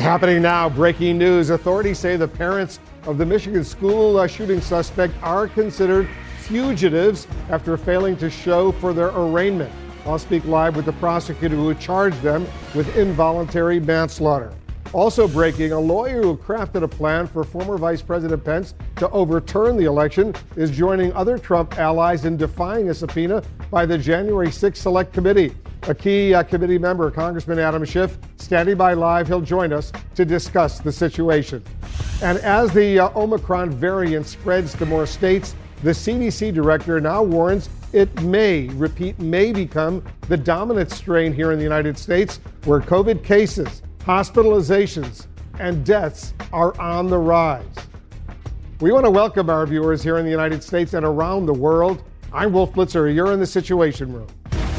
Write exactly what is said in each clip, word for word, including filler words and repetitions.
Happening now, breaking news. Authorities say the parents of the Michigan school uh, shooting suspect are considered fugitives after failing to show for their arraignment. I'll speak live with the prosecutor who charged them with involuntary manslaughter. Also breaking, a lawyer who crafted a plan for former Vice President Pence to overturn the election is joining other Trump allies in defying a subpoena by the January sixth Select Committee. A key uh, committee member, Congressman Adam Schiff, standing by live. He'll join us to discuss the situation. And as the uh, Omicron variant spreads to more states, the C D C director now warns it may, repeat, may become the dominant strain here in the United States, where COVID cases, hospitalizations, and deaths are on the rise. We want to welcome our viewers here in the United States and around the world. I'm Wolf Blitzer. You're in the Situation Room.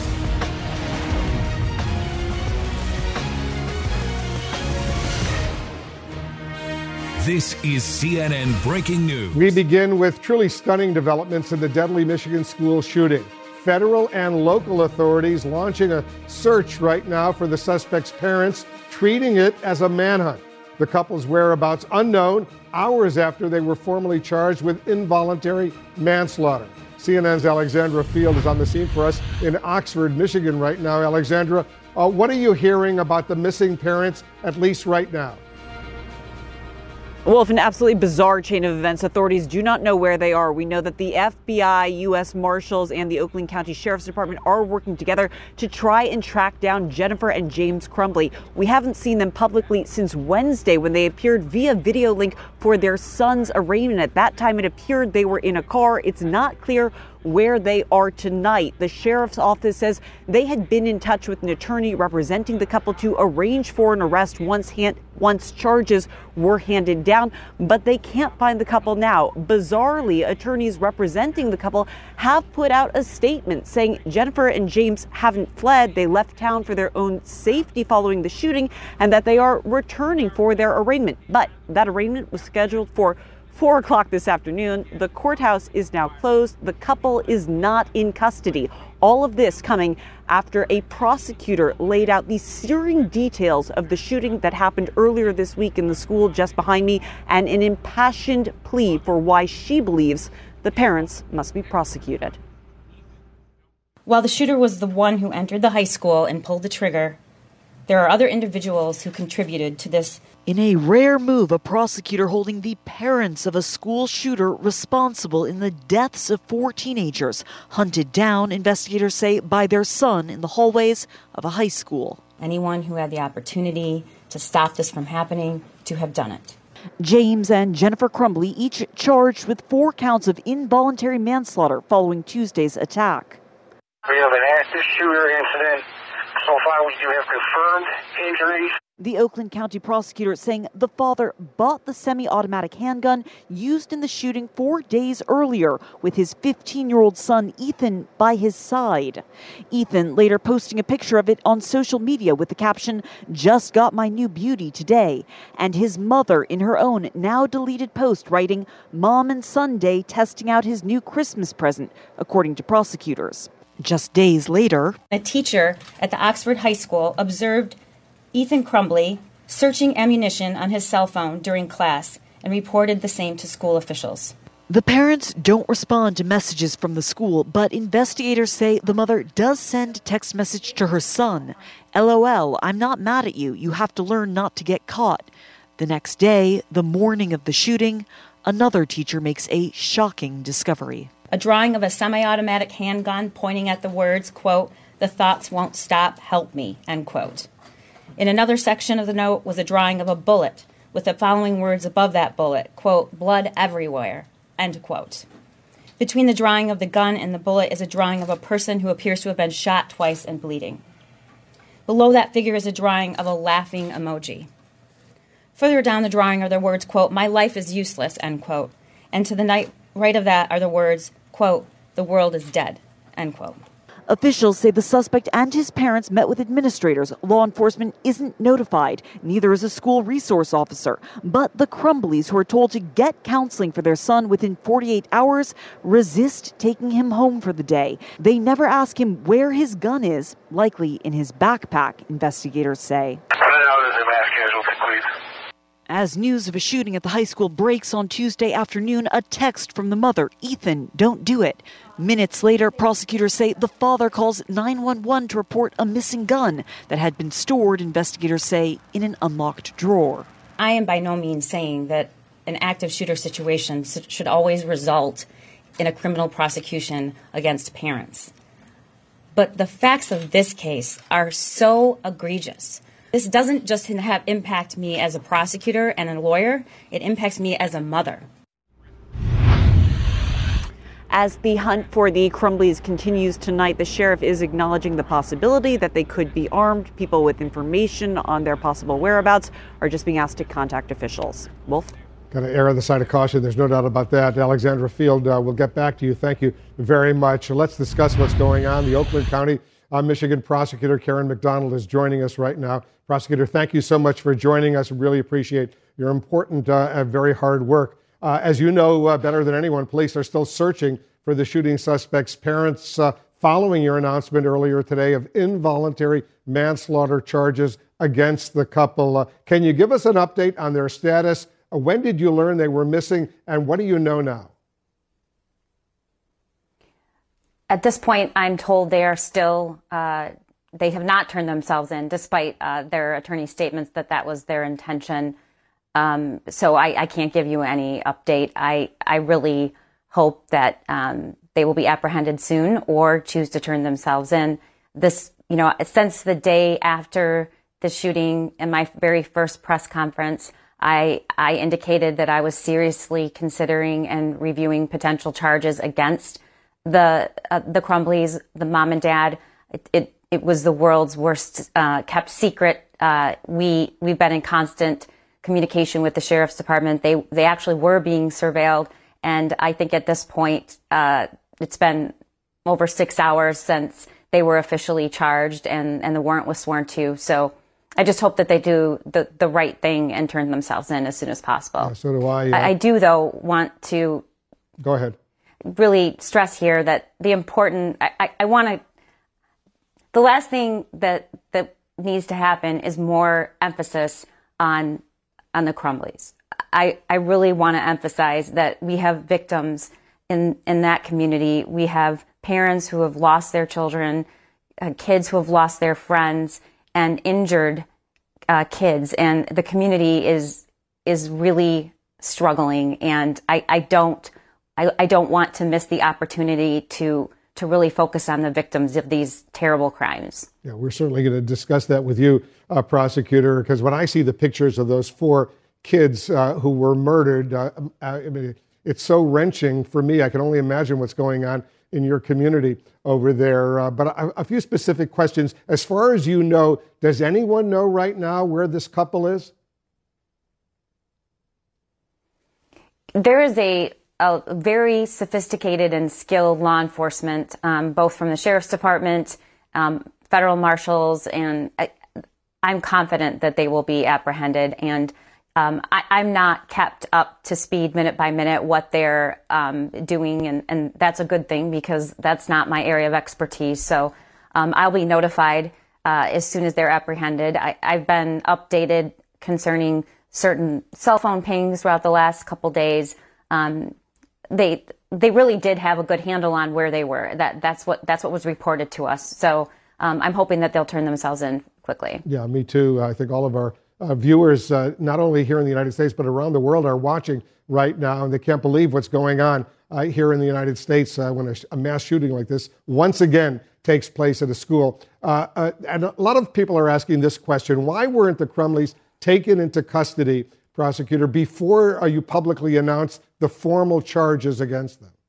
This is C N N Breaking News. We begin with truly stunning developments in the deadly Michigan school shooting. Federal and local authorities launching a search right now for the suspect's parents, treating it as a manhunt. The couple's whereabouts unknown hours after they were formally charged with involuntary manslaughter. C N N's Alexandra Field is on the scene for us in Oxford, Michigan right now. Alexandra, uh, what are you hearing about the missing parents, at least right now? Wolf, an absolutely bizarre chain of events. Authorities do not know where they are. We know that the F B I, U S Marshals, and the Oakland County Sheriff's Department are working together to try and track down Jennifer and James Crumbley. We haven't seen them publicly since Wednesday when they appeared via video link for their son's arraignment. At that time, it appeared they were in a car. It's not clear where they are tonight. The sheriff's office says they had been in touch with an attorney representing the couple to arrange for an arrest once hand, once charges were handed down, but they can't find the couple now. Bizarrely, attorneys representing the couple have put out a statement saying Jennifer and James haven't fled. They left town for their own safety following the shooting and that they are returning for their arraignment. But that arraignment was scheduled for four o'clock this afternoon. The courthouse is now closed. The couple is not in custody. All of this coming after a prosecutor laid out the searing details of the shooting that happened earlier this week in the school just behind me and an impassioned plea for why she believes the parents must be prosecuted. While the shooter was the one who entered the high school and pulled the trigger, there are other individuals who contributed to this. In a rare move, a prosecutor holding the parents of a school shooter responsible in the deaths of four teenagers, hunted down, investigators say, by their son in the hallways of a high school. Anyone who had the opportunity to stop this from happening to have done it. James and Jennifer Crumbley each charged with four counts of involuntary manslaughter following Tuesday's attack. We have an active shooter incident. So far, we do have confirmed injuries. The Oakland County prosecutor saying the father bought the semi-automatic handgun used in the shooting four days earlier with his fifteen-year-old son, Ethan, by his side. Ethan later posting a picture of it on social media with the caption, "Just got my new beauty today." And his mother in her own now deleted post writing, "Mom and son day testing out his new Christmas present," according to prosecutors. Just days later, a teacher at the Oxford High School observed Ethan Crumbley searching ammunition on his cell phone during class and reported the same to school officials. The parents don't respond to messages from the school, but investigators say the mother does send a text message to her son. "LOL, I'm not mad at you. You have to learn not to get caught." The next day, the morning of the shooting, another teacher makes a shocking discovery. A drawing of a semi-automatic handgun pointing at the words, quote, "The thoughts won't stop, help me," end quote. In another section of the note was a drawing of a bullet with the following words above that bullet, quote, "Blood everywhere," end quote. Between the drawing of the gun and the bullet is a drawing of a person who appears to have been shot twice and bleeding. Below that figure is a drawing of a laughing emoji. Further down the drawing are the words, quote, "My life is useless," end quote. And to the night, right of that are the words, quote, "The world is dead," end quote. Officials say the suspect and his parents met with administrators. Law enforcement isn't notified. Neither is a school resource officer. But the Crumbleys, who are told to get counseling for their son within forty-eight hours, resist taking him home for the day. They never ask him where his gun is, likely in his backpack, investigators say. For One out as a mass casualty, please. As news of a shooting at the high school breaks on Tuesday afternoon, a text from the mother, Ethan, don't do it. Minutes later, prosecutors say the father calls nine one one to report a missing gun that had been stored, investigators say, in an unlocked drawer. I am by no means saying that an active shooter situation should always result in a criminal prosecution against parents. But the facts of this case are so egregious. This doesn't just have impact me as a prosecutor and a lawyer, it impacts me as a mother. As the hunt for the Crumbleys continues tonight, the sheriff is acknowledging the possibility that they could be armed. People with information on their possible whereabouts are just being asked to contact officials. Wolf? Got to err on the side of caution. There's no doubt about that. Alexandra Field, uh, we'll get back to you. Thank you very much. Let's discuss what's going on. The Oakland County, uh, Michigan prosecutor Karen McDonald is joining us right now. Prosecutor, thank you so much for joining us. We really appreciate your important uh, and very hard work. Uh, as you know uh, better than anyone, police are still searching for the shooting suspect's parents uh, following your announcement earlier today of involuntary manslaughter charges against the couple. Uh, can you give us an update on their status? Uh, when did you learn they were missing, and what do you know now? At this point, I'm told they are still, uh, they have not turned themselves in, despite uh, their attorney's statements that that was their intention. Um, so I, I can't give you any update. I, I really hope that um, they will be apprehended soon or choose to turn themselves in. This, you know, since the day after the shooting in my very first press conference, I, I indicated that I was seriously considering and reviewing potential charges against the uh, the Crumbleys, the mom and dad. It it, it was the world's worst uh, kept secret. Uh, we we've been in constant communication with the sheriff's department. They they actually were being surveilled, and I think at this point uh, it's been over six hours since they were officially charged and, and the warrant was sworn to. So I just hope that they do the, the right thing and turn themselves in as soon as possible. Yeah, so do I. Uh, I. I do, though, want to go ahead. Really stress here that the important, I, I, I want to, the last thing that that needs to happen is more emphasis on on the Crumbleys. I, I really want to emphasize that we have victims in, in that community. We have parents who have lost their children, uh, kids who have lost their friends, and injured uh, kids. And the community is is really struggling. And I, I don't I, I don't want to miss the opportunity to to really focus on the victims of these terrible crimes. Yeah, we're certainly going to discuss that with you, uh, prosecutor, because when I see the pictures of those four kids uh, who were murdered, uh, I mean, it's so wrenching for me. I can only imagine what's going on in your community over there. Uh, but a, a few specific questions. As far as you know, does anyone know right now where this couple is? There is a a very sophisticated and skilled law enforcement, um, both from the sheriff's department, um, federal marshals, and I, I'm confident that they will be apprehended. And um, I, I'm not kept up to speed minute by minute what they're um, doing, and, and that's a good thing because that's not my area of expertise. So um, I'll be notified uh, as soon as they're apprehended. I, I've been updated concerning certain cell phone pings throughout the last couple days. Um, They they really did have a good handle on where they were. That that's what that's what was reported to us. So um, I'm hoping that they'll turn themselves in quickly. Yeah, me too. I think all of our uh, viewers, uh, not only here in the United States but around the world, are watching right now, and they can't believe what's going on uh, here in the United States uh, when a, a mass shooting like this once again takes place at a school. Uh, uh, and a lot of people are asking this question: why weren't the Crumbleys taken into custody, prosecutor, before uh, you publicly announced the formal charges against them?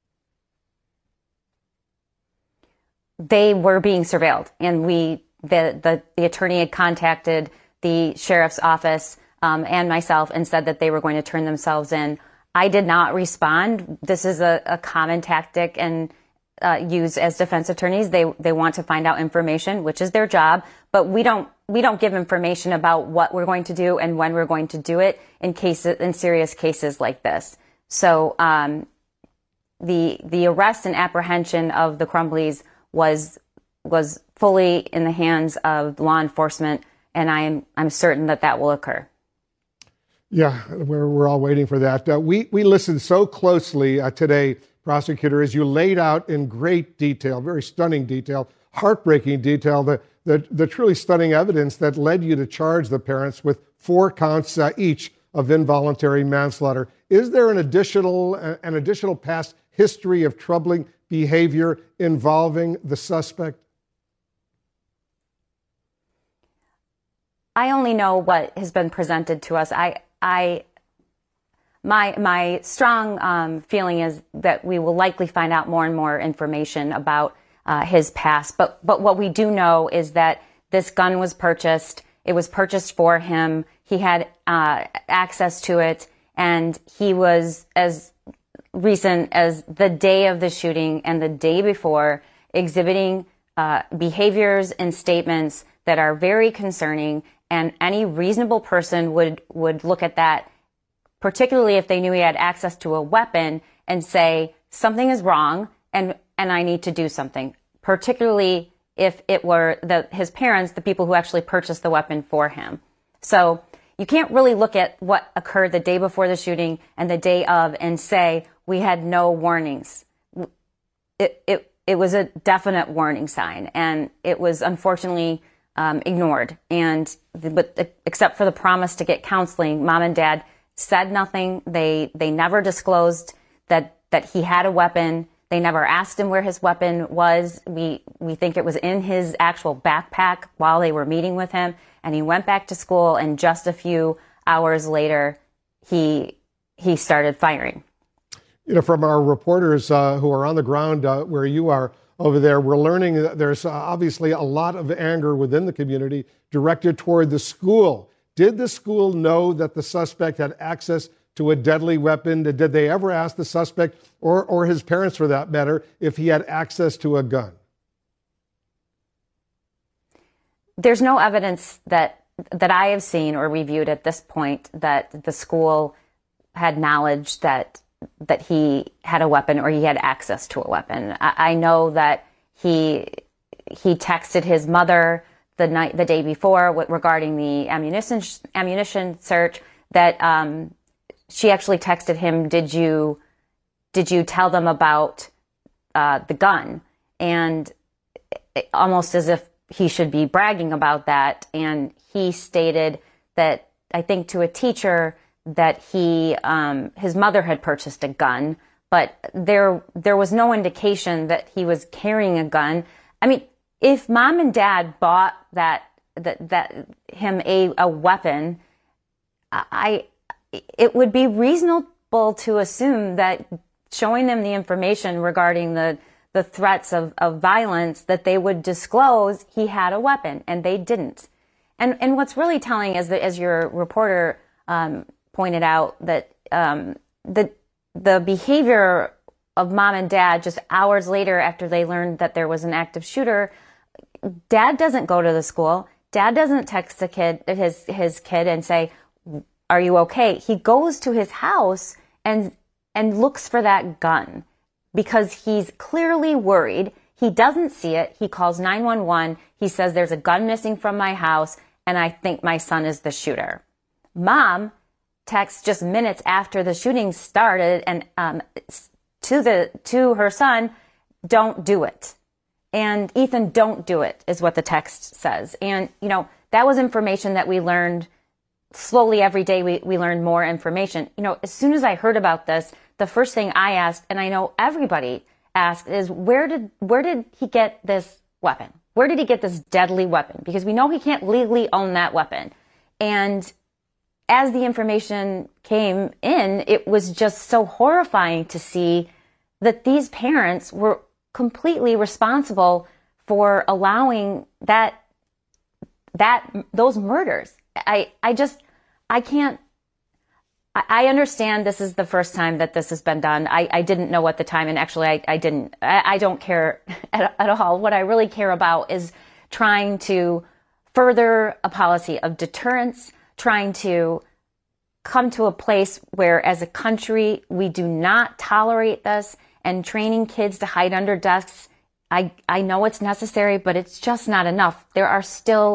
They were being surveilled, and we, the the, the attorney had contacted the sheriff's office um, and myself and said that they were going to turn themselves in. I did not respond. This is a, a common tactic and uh, used as defense attorneys. They they want to find out information, which is their job, but we don't we don't give information about what we're going to do and when we're going to do it in cases in serious cases like this. So um, the the arrest and apprehension of the Crumbleys was was fully in the hands of law enforcement, and I'm I'm certain that that will occur. Yeah, we're, we're all waiting for that. Uh, we, we listened so closely uh, today, prosecutor, as you laid out in great detail, very stunning detail, heartbreaking detail, the, the, the truly stunning evidence that led you to charge the parents with four counts uh, each of involuntary manslaughter. Is there an additional, uh, an additional past history of troubling behavior involving the suspect? I only know what has been presented to us. I, I, my, my strong um, feeling is that we will likely find out more and more information about uh, his past. But, but what we do know is that this gun was purchased. It was purchased for him. He had uh, access to it, and he was as recent as the day of the shooting and the day before exhibiting uh, behaviors and statements that are very concerning. And any reasonable person would, would look at that, particularly if they knew he had access to a weapon, and say, something is wrong and, and I need to do something, particularly if it were the, his parents, the people who actually purchased the weapon for him. So you can't really look at what occurred the day before the shooting and the day of and say, we had no warnings. It, it, it was a definite warning sign, and it was unfortunately Um, ignored. And the, but except for the promise to get counseling, mom and dad said nothing. They they never disclosed that that he had a weapon. They never asked him where his weapon was. We we think it was in his actual backpack while they were meeting with him. And he went back to school, and just a few hours later, he he started firing. You know, from our reporters uh, who are on the ground uh, where you are over there, we're learning that there's uh, obviously a lot of anger within the community directed toward the school. Did the school know that the suspect had access to a deadly weapon? Did they ever ask the suspect, or, or his parents for that matter, if he had access to a gun? There's no evidence that that I have seen or reviewed at this point that the school had knowledge that that he had a weapon or he had access to a weapon. I, I know that he he texted his mother the night the day before regarding the ammunition ammunition search. That um, she actually texted him, "Did you did you tell them about uh, the gun?" And it, almost as if he should be bragging about that. And he stated that, I think to a teacher, that he um, his mother had purchased a gun, but there there was no indication that he was carrying a gun. I mean, if mom and dad bought that that that him a, a weapon, I it would be reasonable to assume that showing them the information regarding the the threats of, of violence, that they would disclose he had a weapon, and they didn't. And and what's really telling is that, as your reporter um, pointed out, that um, the the behavior of mom and dad just hours later after they learned that there was an active shooter, dad doesn't go to the school. Dad doesn't text the kid, his his kid, and say, "Are you okay?" He goes to his house and and looks for that gun because he's clearly worried. He doesn't see it. He calls nine one one. He says, "There's a gun missing from my house, and I think my son is the shooter." Mom texts just minutes after the shooting started and um, to the to her son, "Don't do it." And Ethan, don't do it, is what the text says. And, you know, that was information that we learned slowly every day. We, we learned more information. You know, as soon as I heard about this, the first thing I asked, and I know everybody asked, is where did where did he get this weapon? Where did he get this deadly weapon? Because we know he can't legally own that weapon. And as the information came in, it was just so horrifying to see that these parents were completely responsible for allowing that that those murders. I I just I can't. I, I understand this is the first time that this has been done. I, I didn't know at the time, and actually I, I didn't. I, I don't care at, at all. What I really care about is trying to further a policy of deterrence, trying to come to a place where, as a country, we do not tolerate this. And training kids to hide under desks, I, I know it's necessary, but it's just not enough. There are still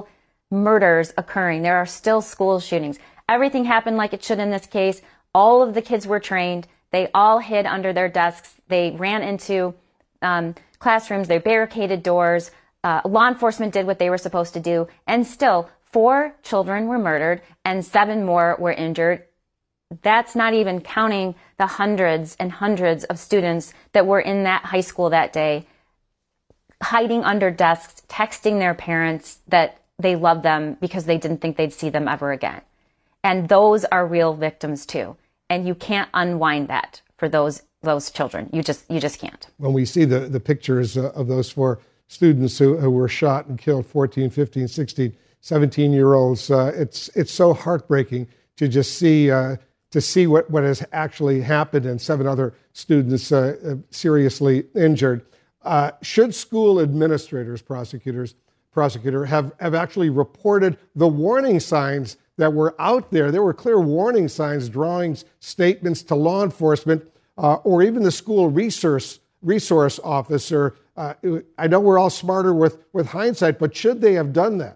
murders occurring. There are still school shootings. Everything happened like it should in this case. All of the kids were trained. They all hid under their desks. They ran into um, classrooms. They barricaded doors. Uh, law enforcement did what they were supposed to do. And still, four children were murdered and seven more were injured. That's not even counting the hundreds and hundreds of students that were in that high school that day, hiding under desks, texting their parents that they loved them because they didn't think they'd see them ever again. And those are real victims too. And you can't unwind that for those those children. You just you just can't. When we see the, the pictures uh, of those four students who, who were shot and killed, fourteen, fifteen, sixteen, seventeen-year-olds, uh, it's it's so heartbreaking to just see uh, to see what, what has actually happened, and seven other students uh, seriously injured. Uh, should school administrators, prosecutors, prosecutor have, have actually reported the warning signs that were out there? There were clear warning signs, drawing statements to law enforcement uh, or even the school resource resource officer. Uh, I know we're all smarter with, with hindsight, but should they have done that?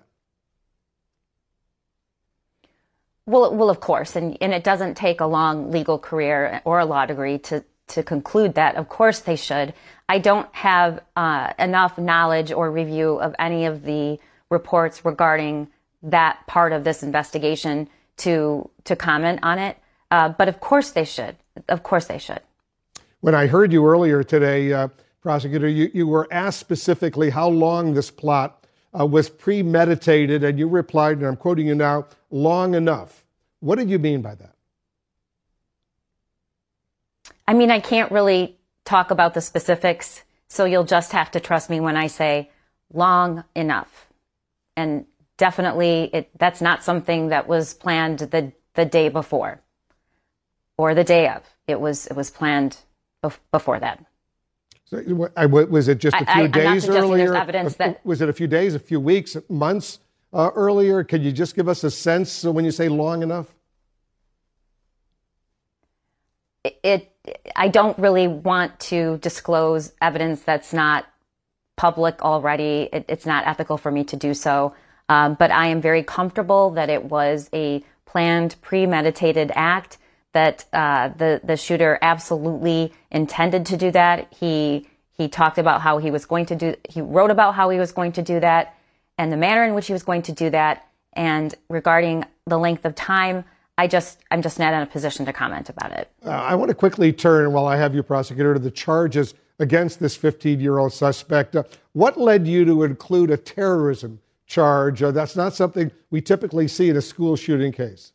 Well, well, of course, and, and it doesn't take a long legal career or a law degree to, to conclude that. Of course they should. I don't have uh, enough knowledge or review of any of the reports regarding that part of this investigation to to comment on it. Uh, but of course they should. Of course they should. When I heard you earlier today, uh, prosecutor, you, you were asked specifically how long this plot uh, was premeditated, and you replied, and I'm quoting you now, long enough. What did you mean by that? I mean, I can't really talk about the specifics, so you'll just have to trust me when I say long enough. And definitely, it, that's not something that was planned the the day before or the day of. It was it was planned bef- before that. So, was it just a few I, I, days I'm not earlier? There's evidence that, was it a few days, a few weeks, months uh, earlier? Could you just give us a sense when you say long enough? It, it I don't really want to disclose evidence that's not public already. It, it's not ethical for me to do so. Um, but I am very comfortable that it was a planned, premeditated act, that uh, the, the shooter absolutely intended to do that. He he talked about how he was going to do, he wrote about how he was going to do that and the manner in which he was going to do that. And regarding the length of time, I just, I'm just not in a position to comment about it. Uh, I want to quickly turn, while I have you, prosecutor, to the charges against this fifteen-year-old suspect. Uh, what led you to include a terrorism charge? Uh, that's not something we typically see in a school shooting case.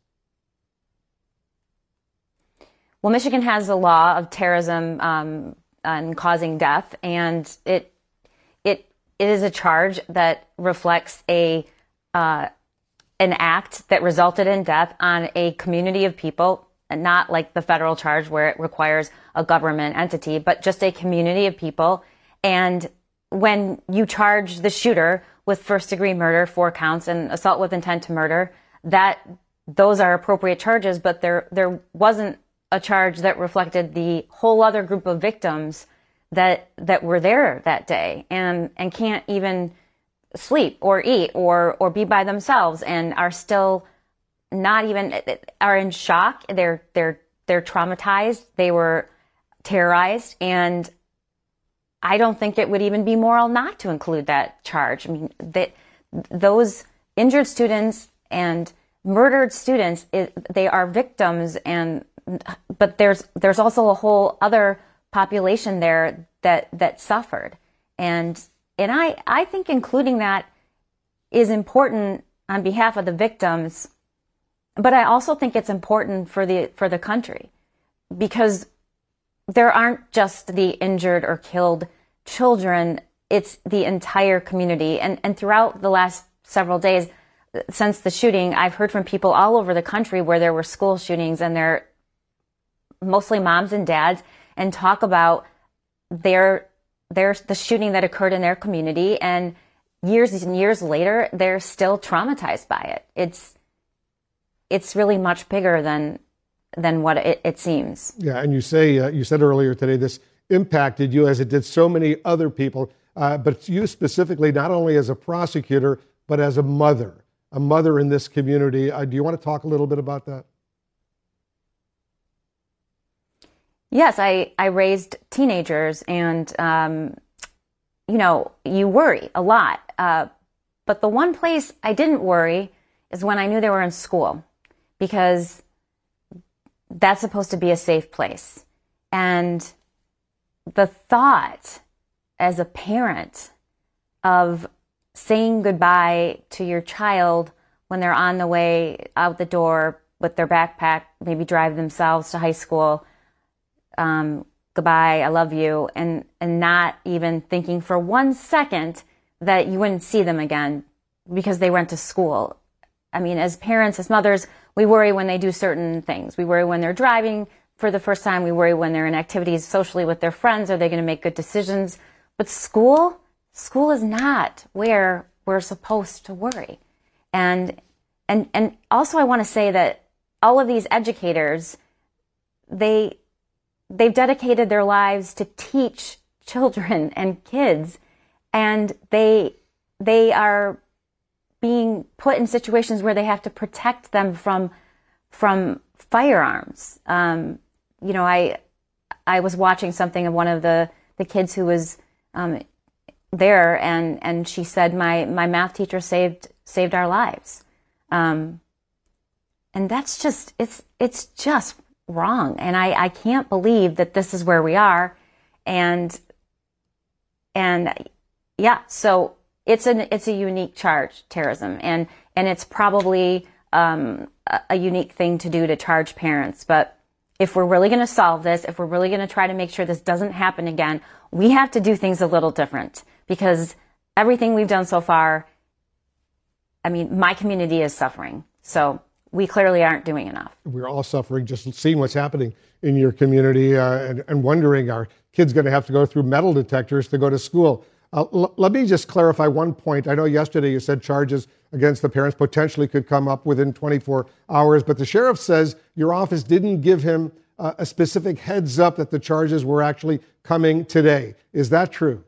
Well, Michigan has a law of terrorism um, and causing death, and it it it is a charge that reflects a uh, an act that resulted in death on a community of people, and not like the federal charge where it requires a government entity, but just a community of people. And when you charge the shooter with first-degree murder, four counts, and assault with intent to murder, that those are appropriate charges, but there there wasn't a charge that reflected the whole other group of victims that that were there that day and and can't even sleep or eat or or be by themselves and are still not even are in shock. They're they're they're traumatized. They were terrorized, and I don't think it would even be moral not to include that charge. I mean, that those injured students and murdered students, it, they are victims, and but there's there's also a whole other population there that that suffered, and and I I think including that is important on behalf of the victims, but I also think it's important for the for the country, because there aren't just the injured or killed children, it's the entire community. And and throughout the last several days since the shooting, I've heard from people all over the country where there were school shootings, and they're mostly moms and dads, and talk about their their the shooting that occurred in their community, and years and years later they're still traumatized by it. It's it's really much bigger than than what it, it seems. Yeah, and you say uh, you said earlier today this impacted you as it did so many other people, uh, but you specifically, not only as a prosecutor but as a mother. a mother in this community. Uh, do you want to talk a little bit about that? Yes, I, I raised teenagers, and, um, you know, you worry a lot. Uh, but the one place I didn't worry is when I knew they were in school, because that's supposed to be a safe place. And the thought as a parent of saying goodbye to your child when they're on the way out the door with their backpack, maybe drive themselves to high school, um, goodbye, I love you, and, and not even thinking for one second that you wouldn't see them again because they went to school. I mean, as parents, as mothers, we worry when they do certain things. We worry when they're driving for the first time. We worry when they're in activities socially with their friends. Are they going to make good decisions? But school, school is not where we're supposed to worry. And and and also I want to say that all of these educators, they they've dedicated their lives to teach children and kids, and they they are being put in situations where they have to protect them from from firearms. Um, you know, I I was watching something of one of the, the kids who was um, there, and, and she said, my, my math teacher saved saved our lives. Um, and that's just, it's it's just wrong. And I, I can't believe that this is where we are. And and yeah, so it's an it's a unique charge, terrorism, and and it's probably um, a, a unique thing to do to charge parents. But if we're really going to solve this, if we're really going to try to make sure this doesn't happen again, we have to do things a little different, because everything we've done so far, I mean, my community is suffering. So we clearly aren't doing enough. We're all suffering just seeing what's happening in your community uh, and, and wondering, are kids going to have to go through metal detectors to go to school? Uh, l- let me just clarify one point. I know yesterday you said charges against the parents potentially could come up within twenty-four hours, but the sheriff says your office didn't give him uh, a specific heads up that the charges were actually coming today. Is that true?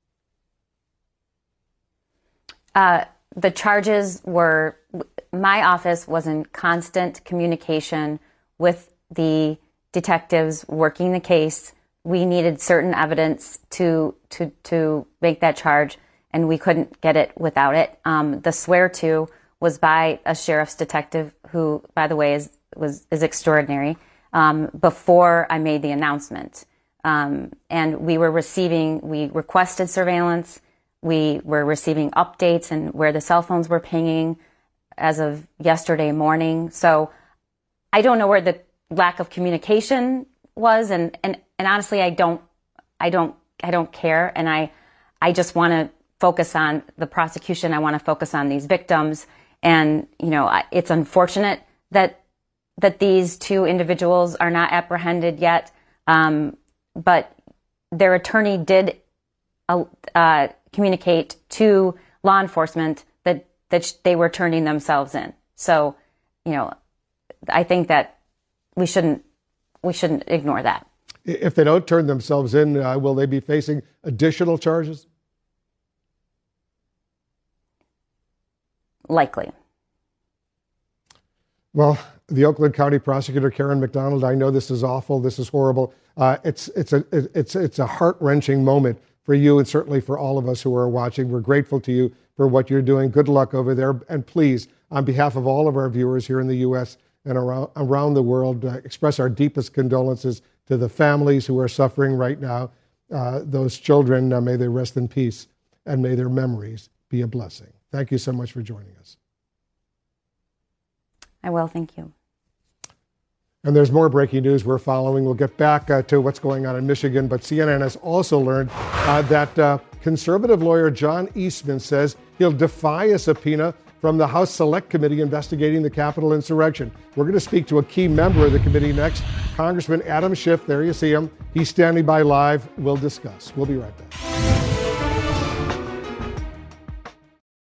Uh, the charges were, my office was in constant communication with the detectives working the case. We needed certain evidence to to to make that charge, and we couldn't get it without it. Um, the swear to was by a sheriff's detective, who, by the way, is was is extraordinary. Um, before I made the announcement, um, and we were receiving, we requested surveillance. We were receiving updates and where the cell phones were pinging as of yesterday morning. So I don't know where the lack of communication was, and and. And honestly, I don't, I don't, I don't care. And I, I just want to focus on the prosecution. I want to focus on these victims. And, you know, it's unfortunate that, that these two individuals are not apprehended yet. Um, but their attorney did uh, uh, communicate to law enforcement that, that they were turning themselves in. So, you know, I think that we shouldn't, we shouldn't ignore that. If they don't turn themselves in, uh, will they be facing additional charges? Likely. Well, the Oakland County Prosecutor Karen McDonald, I know this is awful. This is horrible. Uh, it's it's a it's it's a heart-wrenching moment for you, and certainly for all of us who are watching. We're grateful to you for what you're doing. Good luck over there, and please, on behalf of all of our viewers here in the U S and around around the world, uh, express our deepest condolences to the families who are suffering right now. Uh, those children, uh, may they rest in peace, and may their memories be a blessing. Thank you so much for joining us. I will, thank you. And there's more breaking news we're following. We'll get back uh, to what's going on in Michigan, but C N N has also learned uh, that uh, conservative lawyer John Eastman says he'll defy a subpoena from the House Select Committee investigating the Capitol insurrection. We're going to speak to a key member of the committee next, Congressman Adam Schiff. There you see him. He's standing by live. We'll discuss. We'll be right back.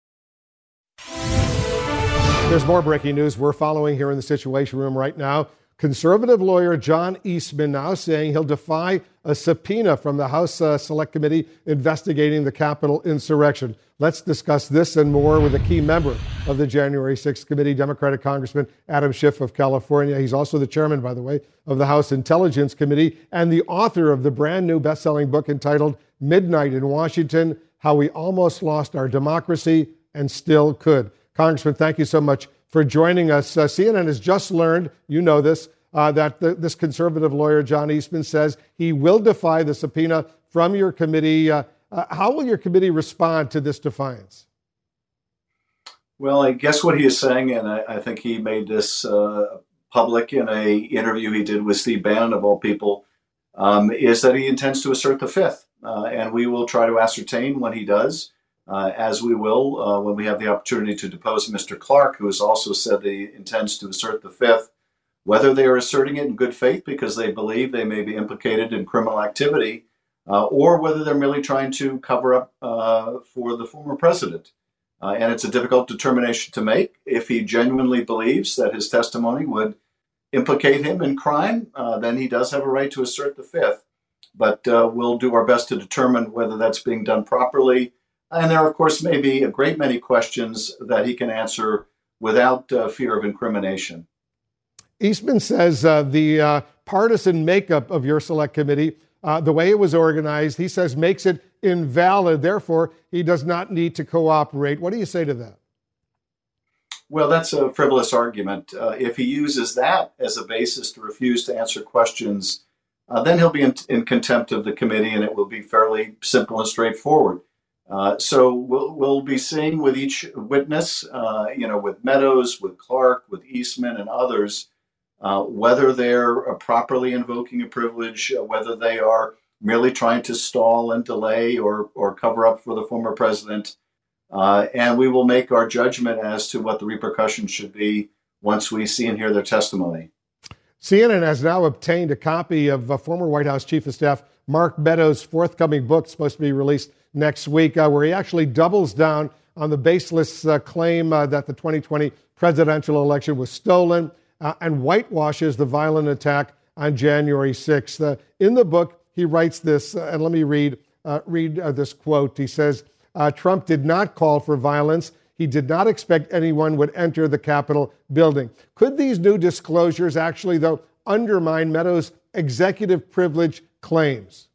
There's more breaking news we're following here in the Situation Room right now. Conservative lawyer John Eastman now saying he'll defy a subpoena from the House uh, Select Committee investigating the Capitol insurrection. Let's discuss this and more with a key member of the January sixth committee, Democratic Congressman Adam Schiff of California. He's also the chairman, by the way, of the House Intelligence Committee and the author of the brand new best-selling book entitled Midnight in Washington, How We Almost Lost Our Democracy and Still Could. Congressman, thank you so much for joining us. Uh, C N N has just learned, you know this, uh, that the, this conservative lawyer, John Eastman, says he will defy the subpoena from your committee. Uh, uh, how will your committee respond to this defiance? Well, I guess what he is saying, and I, I think he made this uh, public in a interview he did with Steve Bannon, of all people, um, is that he intends to assert the fifth. Uh, and we will try to ascertain when he does. Uh, as we will uh, when we have the opportunity to depose Mister Clark, who has also said that he intends to assert the fifth, whether they are asserting it in good faith because they believe they may be implicated in criminal activity, uh, or whether they're merely trying to cover up uh, for the former president. Uh, and it's a difficult determination to make. If he genuinely believes that his testimony would implicate him in crime, uh, then he does have a right to assert the fifth. But uh, we'll do our best to determine whether that's being done properly. And there, of course, may be a great many questions that he can answer without uh, fear of incrimination. Eastman says uh, the uh, partisan makeup of your select committee, uh, the way it was organized, he says makes it invalid. Therefore, he does not need to cooperate. What do you say to that? Well, that's a frivolous argument. Uh, if he uses that as a basis to refuse to answer questions, uh, then he'll be in, in contempt of the committee, and it will be fairly simple and straightforward. Uh, so we'll, we'll be seeing with each witness, uh, you know, with Meadows, with Clark, with Eastman and others, uh, whether they're uh, properly invoking a privilege, uh, whether they are merely trying to stall and delay or, or cover up for the former president. Uh, and we will make our judgment as to what the repercussions should be once we see and hear their testimony. C N N has now obtained a copy of uh, former White House Chief of Staff Mark Meadows' forthcoming book, supposed to be released next week, uh, where he actually doubles down on the baseless uh, claim uh, that the twenty twenty presidential election was stolen uh, and whitewashes the violent attack on January sixth. Uh, in the book, he writes this, uh, and let me read, uh, read uh, this quote. He says, uh, Trump did not call for violence. He did not expect anyone would enter the Capitol building. Could these new disclosures actually, though, undermine Meadows' executive privilege claims?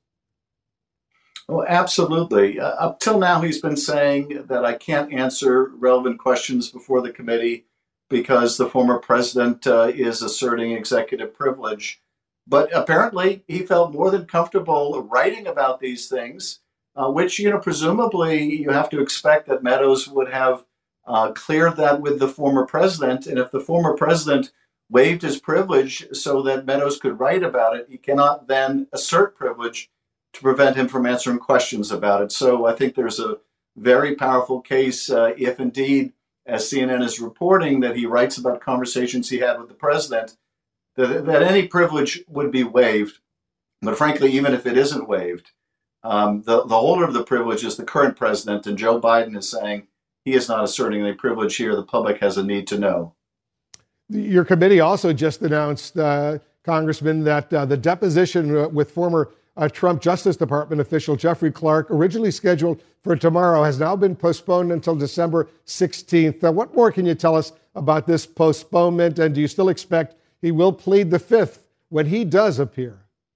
Oh, absolutely. Uh, up till now, he's been saying that I can't answer relevant questions before the committee because the former president uh, is asserting executive privilege. But apparently, he felt more than comfortable writing about these things, uh, which, you know, presumably you have to expect that Meadows would have uh, cleared that with the former president. And if the former president waived his privilege so that Meadows could write about it, he cannot then assert privilege to prevent him from answering questions about it. So I think there's a very powerful case uh, if indeed, as C N N is reporting, that he writes about conversations he had with the president, that, that any privilege would be waived. But frankly, even if it isn't waived, um, the, the holder of the privilege is the current president, and Joe Biden is saying he is not asserting any privilege here. The public has a need to know. Your committee also just announced, uh, Congressman, that uh, the deposition with former uh, Trump Justice Department official Jeffrey Clark, originally scheduled for tomorrow, has now been postponed until December sixteenth. Uh, what more can you tell us about this postponement? And do you still expect he will plead the fifth when he does appear?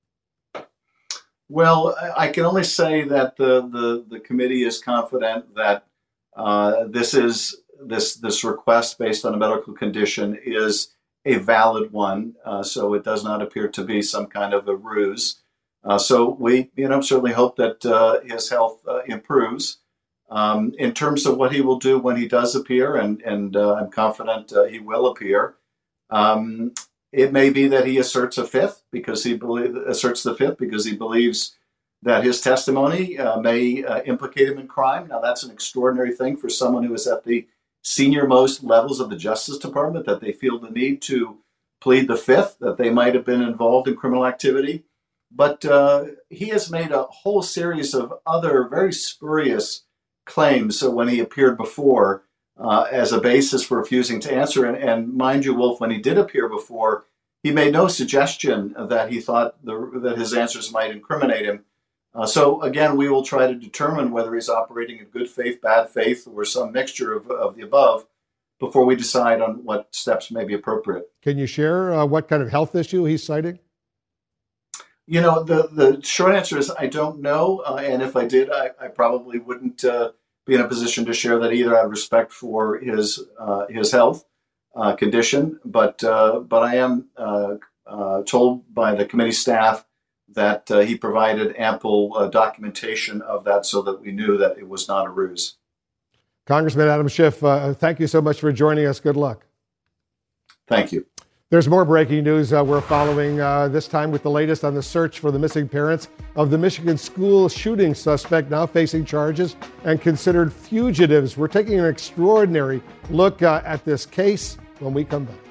Well, I can only say that the, the, the committee is confident that uh, this is this this request based on a medical condition is a valid one. Uh, so it does not appear to be some kind of a ruse. Uh, so we, you know, certainly hope that uh, his health uh, improves. Um, in terms of what he will do when he does appear, and and uh, I'm confident uh, he will appear. Um, it may be that he asserts a fifth because he believe, asserts the fifth because he believes that his testimony uh, may uh, implicate him in crime. Now, that's an extraordinary thing for someone who is at the senior most levels of the Justice Department, that they feel the need to plead the fifth, that they might have been involved in criminal activity. But uh, he has made a whole series of other very spurious claims so when he appeared before uh, as a basis for refusing to answer. And, and mind you, Wolf, when he did appear before, he made no suggestion that he thought the, that his answers might incriminate him. Uh, so again, we will try to determine whether he's operating in good faith, bad faith, or some mixture of, of the above before we decide on what steps may be appropriate. Can you share uh, what kind of health issue he's citing? You know, the, the short answer is I don't know. Uh, and if I did, I, I probably wouldn't uh, be in a position to share that either out of respect for his uh, his health uh, condition. But uh, but I am uh, uh, told by the committee staff that uh, he provided ample uh, documentation of that so that we knew that it was not a ruse. Congressman Adam Schiff, uh, thank you so much for joining us. Good luck. Thank you. There's more breaking news uh, we're following, uh, this time with the latest on the search for the missing parents of the Michigan school shooting suspect now facing charges and considered fugitives. We're taking an extraordinary look uh, at this case when we come back.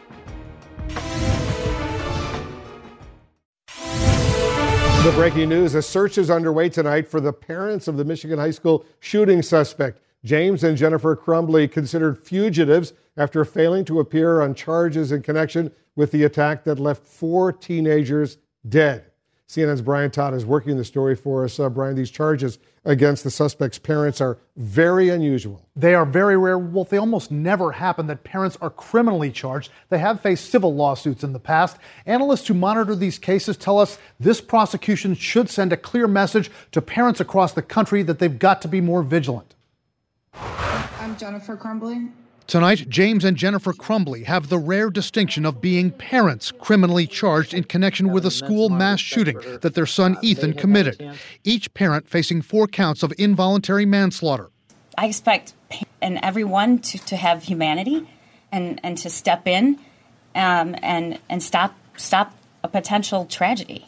The breaking news, a search is underway tonight for the parents of the Michigan high school shooting suspect. James and Jennifer Crumbley, considered fugitives after failing to appear on charges in connection with the attack that left four teenagers dead. C N N's Brian Todd is working the story for us. Uh, Brian, these charges against the suspect's parents are very unusual. They are very rare. Well, they almost never happen that parents are criminally charged. They have faced civil lawsuits in the past. Analysts who monitor these cases tell us this prosecution should send a clear message to parents across the country that they've got to be more vigilant. I'm Jennifer Crumbley. Tonight, James and Jennifer Crumbley have the rare distinction of being parents criminally charged in connection with a school mass shooting that their son Ethan committed. Each parent facing four counts of involuntary manslaughter. I expect and everyone to, to have humanity and, and to step in um, and and stop stop a potential tragedy.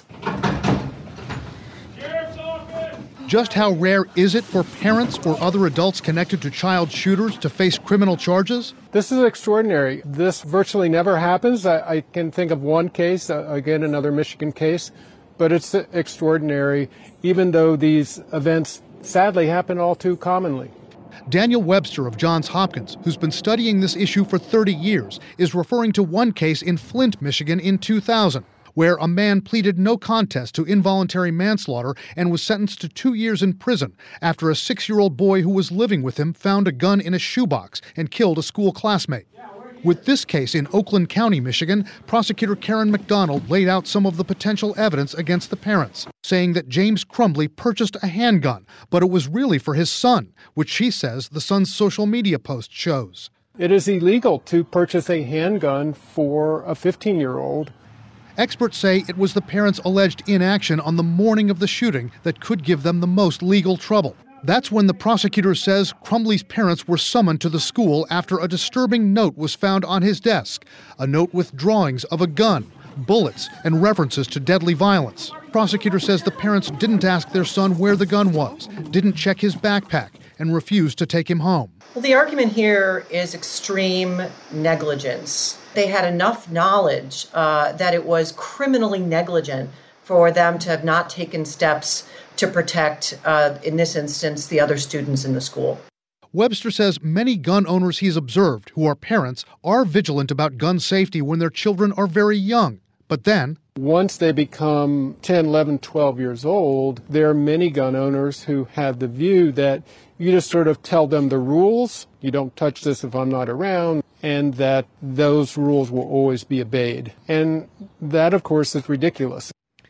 Just how rare is it for parents or other adults connected to child shooters to face criminal charges? This is extraordinary. This virtually never happens. I, I can think of one case, uh, again, another Michigan case, but it's extraordinary, even though these events sadly happen all too commonly. Daniel Webster of Johns Hopkins, who's been studying this issue for thirty years, is referring to one case in Flint, Michigan in two thousand. Where a man pleaded no contest to involuntary manslaughter and was sentenced to two years in prison after a six-year-old boy who was living with him found a gun in a shoebox and killed a school classmate. With this case in Oakland County, Michigan, prosecutor Karen McDonald laid out some of the potential evidence against the parents, saying that James Crumbley purchased a handgun, but it was really for his son, which she says the son's social media post shows. It is illegal to purchase a handgun for a fifteen-year-old. Experts say it was the parents' alleged inaction on the morning of the shooting that could give them the most legal trouble. That's when the prosecutor says Crumbley's parents were summoned to the school after a disturbing note was found on his desk, a note with drawings of a gun, bullets, and references to deadly violence. Prosecutor says the parents didn't ask their son where the gun was, didn't check his backpack, and refused to take him home. Well, the argument here is extreme negligence. They had enough knowledge uh, that it was criminally negligent for them to have not taken steps to protect, uh, in this instance, the other students in the school. Webster says many gun owners he's observed, who are parents, are vigilant about gun safety when their children are very young. But then, once they become ten, eleven, twelve years old, there are many gun owners who have the view that you just sort of tell them the rules, you don't touch this if I'm not around, and that those rules will always be obeyed. And that, of course, is ridiculous.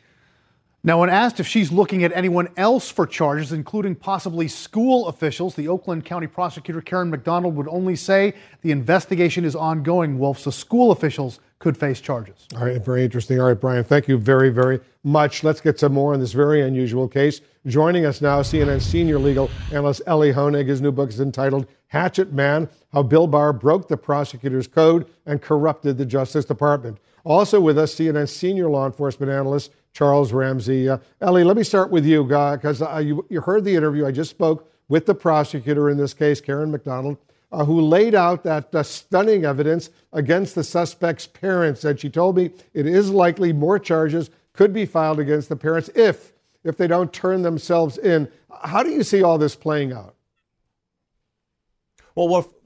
Now, when asked if she's looking at anyone else for charges, including possibly school officials, the Oakland County prosecutor Karen McDonald would only say the investigation is ongoing, Wolf, so school officials could face charges. All right, very interesting. All right, Brian, thank you very, very much. Let's get some more on this very unusual case. Joining us now, C N N senior legal analyst Elie Honig. His new book is entitled Hatchet Man, How Bill Barr Broke the Prosecutor's Code and Corrupted the Justice Department. Also with us, C N N senior law enforcement analyst Charles Ramsey. Uh, Elie, let me start with you, because uh, you, you heard the interview. I just spoke with the prosecutor in this case, Karen McDonald, uh, who laid out that uh, stunning evidence against the suspect's parents. And she told me it is likely more charges could be filed against the parents if, if they don't turn themselves in. How do you see all this playing out? Well, what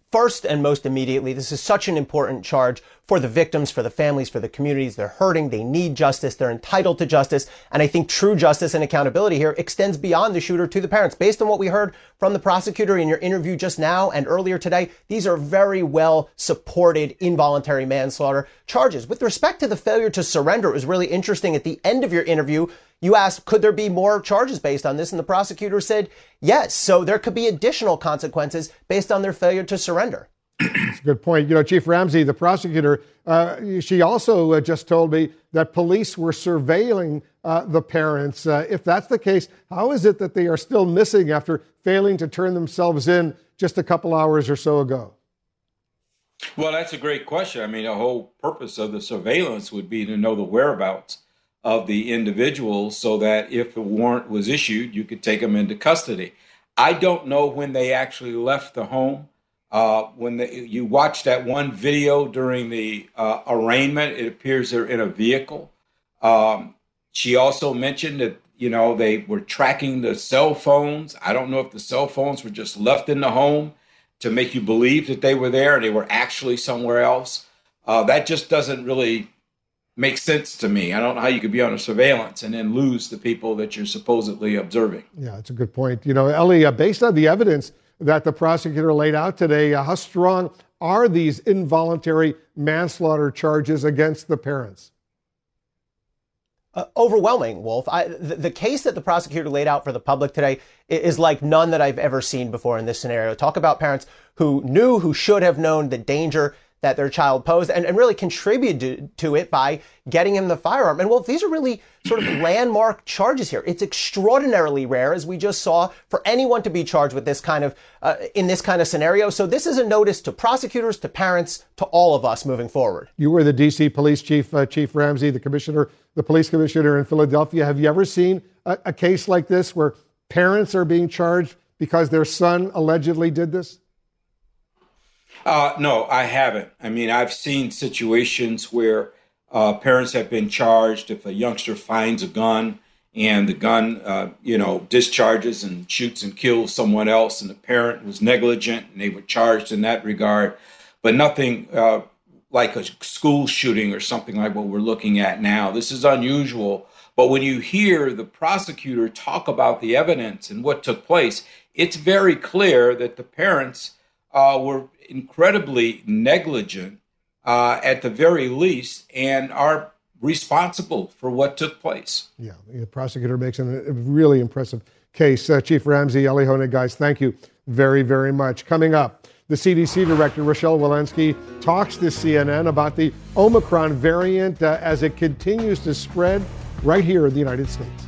first and most immediately, this is such an important charge for the victims, for the families, for the communities. They're hurting. They need justice. They're entitled to justice. And I think true justice and accountability here extends beyond the shooter to the parents. Based on what we heard from the prosecutor in your interview just now and earlier today, these are very well supported involuntary manslaughter charges. With respect to the failure to surrender, it was really interesting. At the end of your interview, you asked, could there be more charges based on this? And the prosecutor said, yes. So there could be additional consequences based on their failure to surrender. That's a good point. You know, Chief Ramsey, the prosecutor, uh, she also uh, just told me that police were surveilling uh, the parents. Uh, if that's the case, how is it that they are still missing after failing to turn themselves in just a couple hours or so ago? Well, that's a great question. I mean, the whole purpose of the surveillance would be to know the whereabouts of the individuals so that if a warrant was issued, you could take them into custody. I don't know when they actually left the home. Uh, when the, you watch that one video during the uh, arraignment, it appears they're in a vehicle. Um, she also mentioned that, you know, they were tracking the cell phones. I don't know if the cell phones were just left in the home to make you believe that they were there and they were actually somewhere else. Uh, that just doesn't really make sense to me. I don't know how you could be under surveillance and then lose the people that you're supposedly observing. Yeah, that's a good point. You know, Ellie, uh, based on the evidence that the prosecutor laid out today, uh, how strong are these involuntary manslaughter charges against the parents? Uh, overwhelming, Wolf. I, the, the case that the prosecutor laid out for the public today is like none that I've ever seen before in this scenario. Talk about parents who knew, who should have known the danger that their child posed and, and really contributed to, to it by getting him the firearm. And Wolf, these are really sort of landmark charges here. It's extraordinarily rare, as we just saw, for anyone to be charged with this kind of, uh, in this kind of scenario. So this is a notice to prosecutors, to parents, to all of us moving forward. You were the D C police chief, uh, Chief Ramsey, the commissioner, the police commissioner in Philadelphia. Have you ever seen a, a case like this where parents are being charged because their son allegedly did this? Uh, no, I haven't. I mean, I've seen situations where uh, parents have been charged if a youngster finds a gun and the gun, uh, you know, discharges and shoots and kills someone else and the parent was negligent and they were charged in that regard. But nothing uh, like a school shooting or something like what we're looking at now. This is unusual. But when you hear the prosecutor talk about the evidence and what took place, it's very clear that the parents uh, were incredibly negligent uh, at the very least and are responsible for what took place. Yeah, the prosecutor makes a really impressive case. Uh, Chief Ramsey, Ellie Honig, guys, thank you very, very much. Coming up, the C D C director, Rochelle Walensky, talks to C N N about the Omicron variant uh, as it continues to spread right here in the United States.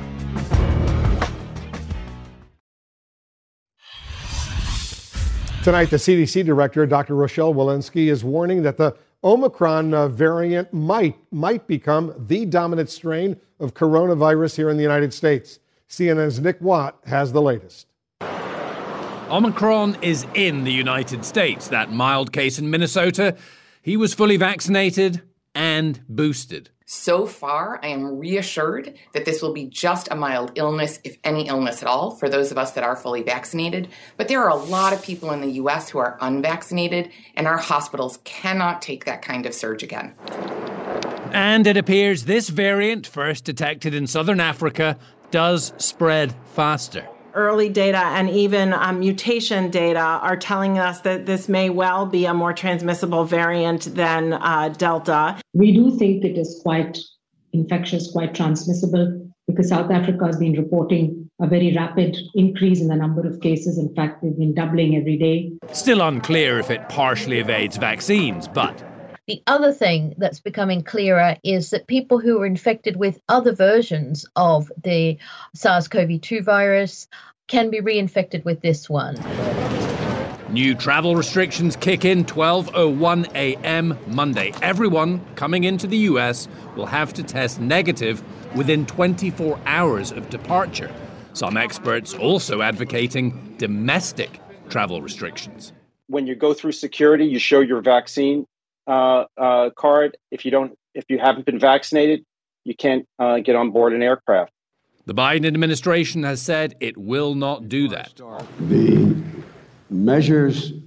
Tonight, the C D C director, Doctor Rochelle Walensky, is warning that the Omicron uh, variant might, might become the dominant strain of coronavirus here in the United States. C N N's Nick Watt has the latest. Omicron is in the United States. That mild case in Minnesota, he was fully vaccinated and boosted. So far, I am reassured that this will be just a mild illness, if any illness at all, for those of us that are fully vaccinated. But there are a lot of people in the U S who are unvaccinated, and our hospitals cannot take that kind of surge again. And it appears this variant, first detected in southern Africa, does spread faster. Early data and even um, mutation data are telling us that this may well be a more transmissible variant than uh, Delta. We do think it is quite infectious, quite transmissible, because South Africa has been reporting a very rapid increase in the number of cases. In fact, they've been doubling every day. Still unclear if it partially evades vaccines, but... The other thing that's becoming clearer is that people who are infected with other versions of the SARS-C o V two virus can be reinfected with this one. New travel restrictions kick in twelve oh one a.m. Monday. Everyone coming into the U S will have to test negative within twenty-four hours of departure. Some experts also advocating domestic travel restrictions. When you go through security, you show your vaccine Uh, uh, card. If you don't, if you haven't been vaccinated, you can't uh, get on board an aircraft. The Biden administration has said it will not do that. The measures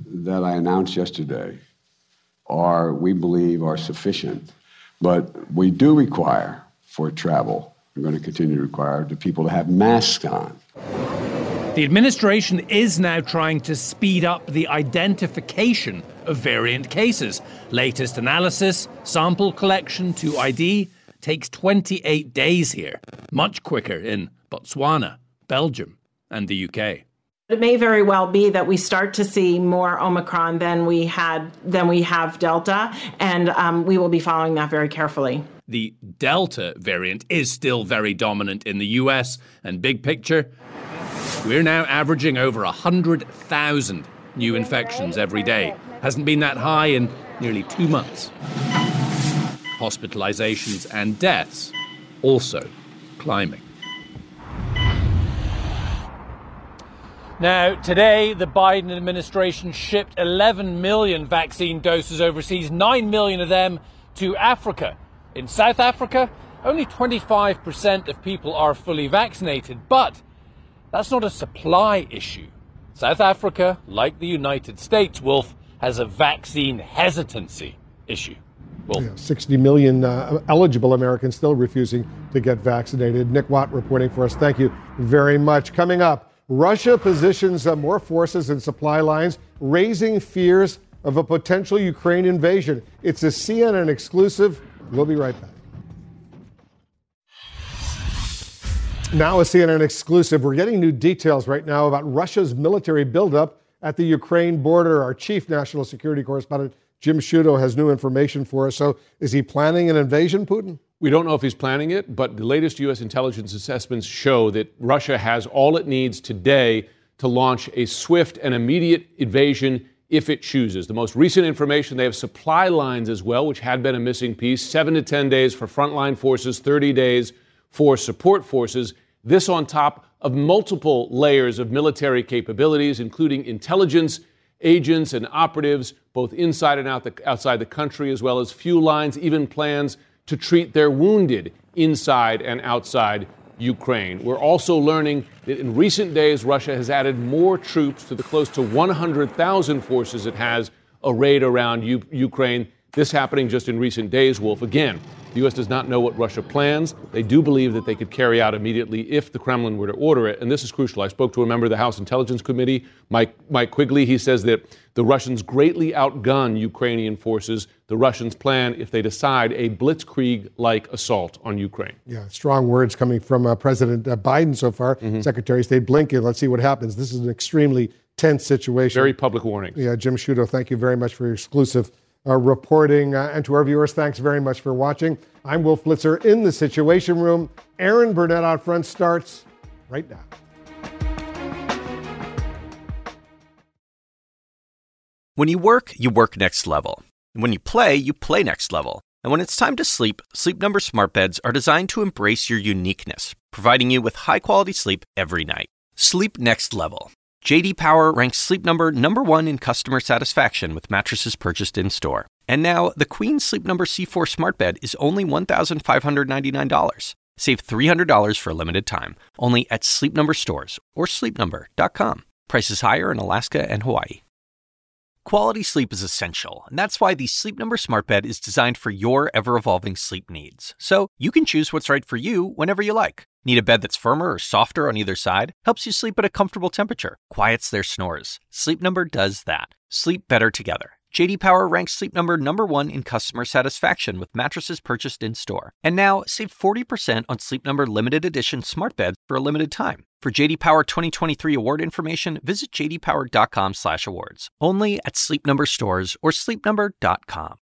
that I announced yesterday are, we believe, are sufficient. But we do require for travel, we're going to continue to require the people to have masks on. The administration is now trying to speed up the identification of variant cases. Latest analysis, sample collection to I D takes twenty-eight days here, much quicker in Botswana, Belgium, and the U K. It may very well be that we start to see more Omicron than we had than we have Delta, and um, we will be following that very carefully. The Delta variant is still very dominant in the U S, and big picture, we're now averaging over one hundred thousand new infections every day. Hasn't been that high in nearly two months. Hospitalizations and deaths also climbing. Now, today, the Biden administration shipped eleven million vaccine doses overseas, nine million of them to Africa. In South Africa, only twenty-five percent of people are fully vaccinated, but that's not a supply issue. South Africa, like the United States, Wolf, has a vaccine hesitancy issue. Yeah, sixty million uh, eligible Americans still refusing to get vaccinated. Nick Watt reporting for us. Thank you very much. Coming up, Russia positions uh, more forces and supply lines, raising fears of a potential Ukraine invasion. It's a C N N exclusive. We'll be right back. Now a C N N exclusive. We're getting new details right now about Russia's military buildup at the Ukraine border. Our chief national security correspondent, Jim Sciutto, has new information for us. So is he planning an invasion, Putin? We don't know if he's planning it, but the latest U S intelligence assessments show that Russia has all it needs today to launch a swift and immediate invasion if it chooses. The most recent information, they have supply lines as well, which had been a missing piece, seven to ten days for frontline forces, thirty days for support forces. This on top of multiple layers of military capabilities, including intelligence agents and operatives, both inside and out the, outside the country, as well as fuel lines, even plans to treat their wounded inside and outside Ukraine. We're also learning that in recent days, Russia has added more troops to the close to one hundred thousand forces it has arrayed around U- Ukraine. This happening just in recent days, Wolf. Again, the U S does not know what Russia plans. They do believe that they could carry out immediately if the Kremlin were to order it. And this is crucial. I spoke to a member of the House Intelligence Committee, Mike, Mike Quigley. He says that the Russians greatly outgun Ukrainian forces. The Russians plan, if they decide, a blitzkrieg-like assault on Ukraine. Yeah, strong words coming from uh, President uh, Biden so far. Mm-hmm. Secretary of State Blinken, let's see what happens. This is an extremely tense situation. Very public warning. Yeah, Jim Sciutto, thank you very much for your exclusive uh, reporting. Uh, and to our viewers, thanks very much for watching. I'm Wolf Blitzer in the Situation Room. Aaron Burnett out front starts right now. When you work, you work next level. And when you play, you play next level. And when it's time to sleep, Sleep Number smart beds are designed to embrace your uniqueness, providing you with high-quality sleep every night. Sleep next level. J D Power ranks Sleep Number number one in customer satisfaction with mattresses purchased in-store. And now, the Queen Sleep Number C four smart bed is only one thousand five hundred ninety-nine dollars. Save three hundred dollars for a limited time, only at Sleep Number stores or sleep number dot com. Prices higher in Alaska and Hawaii. Quality sleep is essential, and that's why the Sleep Number smart bed is designed for your ever-evolving sleep needs. So you can choose what's right for you whenever you like. Need a bed that's firmer or softer on either side? Helps you sleep at a comfortable temperature. Quiets their snores. Sleep Number does that. Sleep better together. J D Power ranks Sleep Number number one in customer satisfaction with mattresses purchased in-store. And now, save forty percent on Sleep Number limited edition smart beds for a limited time. For J D Power twenty twenty-three award information, visit j d power dot com slash awards. Only at Sleep Number stores or sleep number dot com.